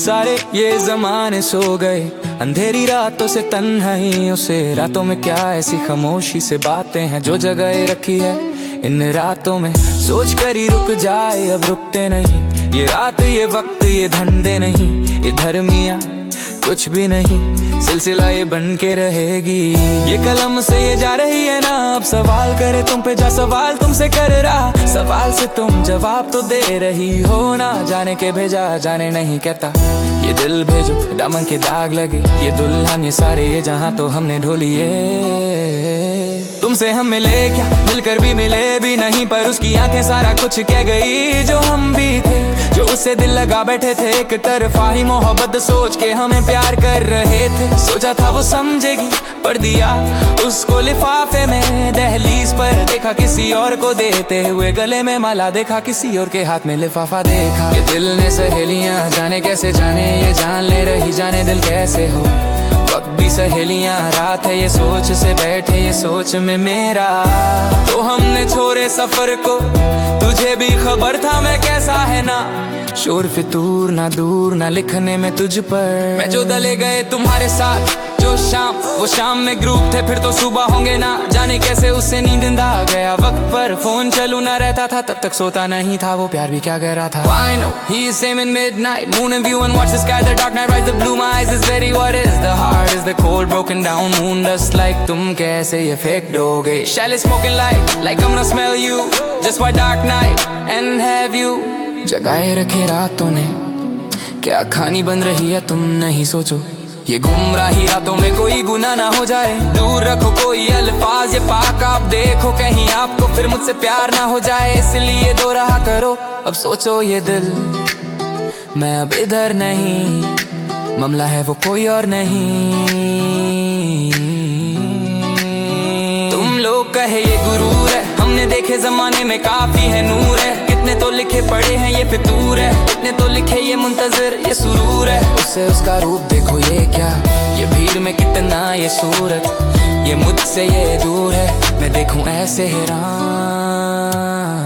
सारे ये जमाने सो गए, अंधेरी रातों से तन्हाइयों से। रातों में क्या ऐसी खामोशी से बातें हैं जो जगह रखी है इन रातों में। सोच कर ही रुक जाए, अब रुकते नहीं। ये रात, ये वक्त, ये धंधे नहीं, ये धर्मिया कुछ भी नहीं, सिलसिला ये बन के रहेगी। ये कलम से ये जा रही है ना, अब सवाल करे तुम पे जा सवाल तुमसे कर रहा। सवाल से तुम जवाब तो दे रही हो ना, जाने के भेजा जाने नहीं कहता। ये दिल भेजो दामन के दाग लगे, ये दुल्हन ये सारे ये जहां तो हमने ढोलिए। तुमसे हम मिले क्या, मिलकर भी मिले भी नहीं, पर उसकी आंखें सारा कुछ कह गई। जो हम भी थे, जो उससे दिल लगा बैठे थे, एक तरफा ही मोहब्बत सोच के हमें प्यार कर रहे थे। सोचा था वो समझेगी, पर दिया उसको लिफाफे में। दहलीज पर देखा किसी और को देते हुए, गले में माला देखा किसी और के हाथ में लिफाफा देखा। ये दिल ने सहेलियां जाने कैसे जाने, ये जान ले रही जाने दिल कैसे हो। वक्त भी सहेलियां, रात है ये सोच से बैठे ये सोच में मेरा। तो हमने छोड़े सफर को, तुझे भी खबर था मैं कैसा है ना। शोर फितूर ना दूर ना लिखने में तुझ पर, मैं जो दले गए तुम्हारे साथ जो शाम, वो शाम में ग्रुप थे फिर तो सुबह होंगे ना। जाने कैसे उससे नींद आ गया वक्त पर, फोन चालू ना रहता था तब तक सोता नहीं था। वो प्यार भी क्या कह रहा था। I know he is same in midnight, moon and view and watch the sky, the dark night rise, the blue my eyes is very what is the heart is the cold broken down moon dust like तुम कैसे ये fake दोगे। Shall smoking like I'm not smell you, just why dark night and have you। जगाए रखे रातों ने क्या खानी बन रही है तुम नहीं सोचो। ये गुमराही रातों में कोई गुनाह ना हो जाए, दूर रखो कोई अल्फाज ये पाक आप देखो, कहीं आपको फिर मुझसे प्यार ना हो जाए। इसलिए दो रहा करो अब सोचो ये दिल, मैं अब इधर नहीं, मामला है वो कोई और नहीं। तुम लोग कहे ये गुरूर है, हमने देखे जमाने में काफी है नूर है। कितने तो लिखे पड़े हैं ये फितूर है, कितने तो लिखे ये मुंतजर ये सुरूर है। उससे उसका रूप देखो ये क्या, ये भीड़ में कितना ये सूरत, ये मुझसे ये दूर है मैं देखूं ऐसे हैरान।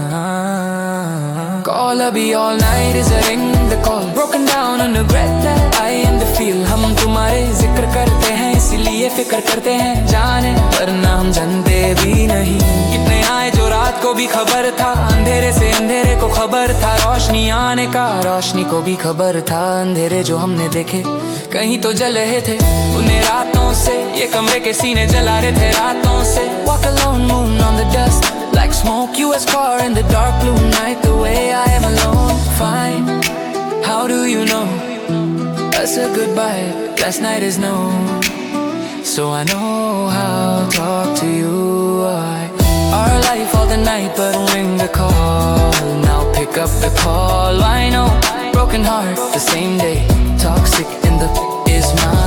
Call अभी all night is a ring the call, broken down on the breath that I am the feel। हम तुम्हारे जिक्र करते हैं इसीलिए फिक्र करते हैं जाने, वरना हम जानते भी नहीं। कितने आए जो रात को भी खबर था, अंधेरे से अंधेरे को खबर था, रोशनी आने का रोशनी को भी खबर था। अंधेरे जो हमने देखे कहीं तो जल रहे थे उन्हें रातों से, ये कमरे के सीने जला रहे थे रातों से। Walk alone moon on the dust like smoke, you as far in the dark blue night the way I am alone. Fine, how do you know that's a goodbye, last night is no. So I know how to talk to you. Our life all the night but ring the call, now pick up the call. I know, broken heart the same day, toxic in the is mine.